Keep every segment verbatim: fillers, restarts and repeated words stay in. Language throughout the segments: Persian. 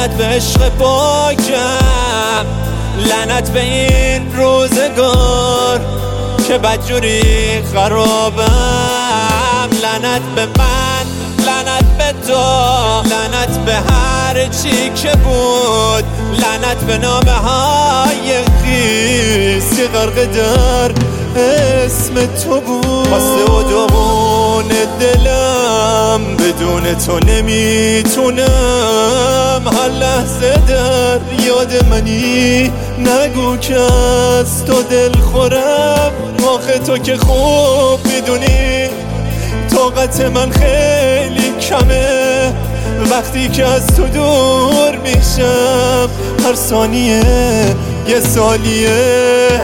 لعنت به عشق پاکم، لعنت به این روزگار که بدجوری خرابم، لعنت به من، لعنت به تو، لعنت به هر چی که بود، لعنت به نامه های خیس که غرق در اسم تو بود. خسته و داغون دلم بدون تو نمیتونم، هر لحظه در یاد منی، نگو که از تو دل خورم. آخه تو که خوب میدونی طاقت من خیلی کمه وقتی که از تو دور میشم، هر ثانیه یه سالیه.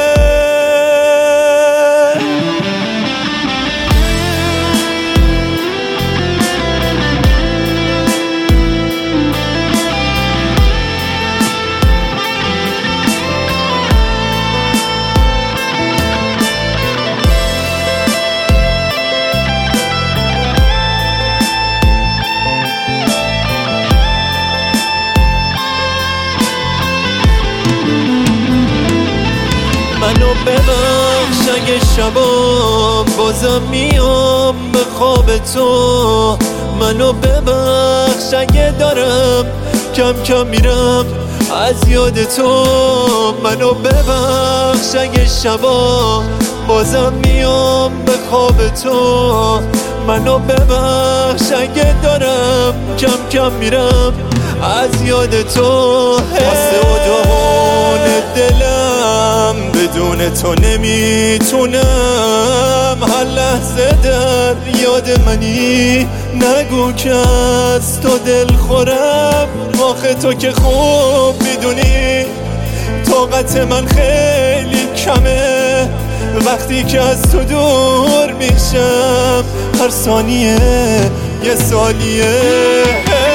منو ببخش اگه شبام بازم میام به خواب تو، منو ببخش اگه دارم کم کم میرم از یاد تو، منو ببخش اگه شبام بازم میام به خواب تو، منو ببخش اگه دارم کم کم میرم از یاد تو. خسته و داغون دلم بدون تو نمیتونم، هر لحظه در یاد منی، نگو که از تو دل خورم. آخه تو که خوب میدونی طاقت من خیلی کمه وقتی که از تو دور میشم، هر ثانیه یه سالیه.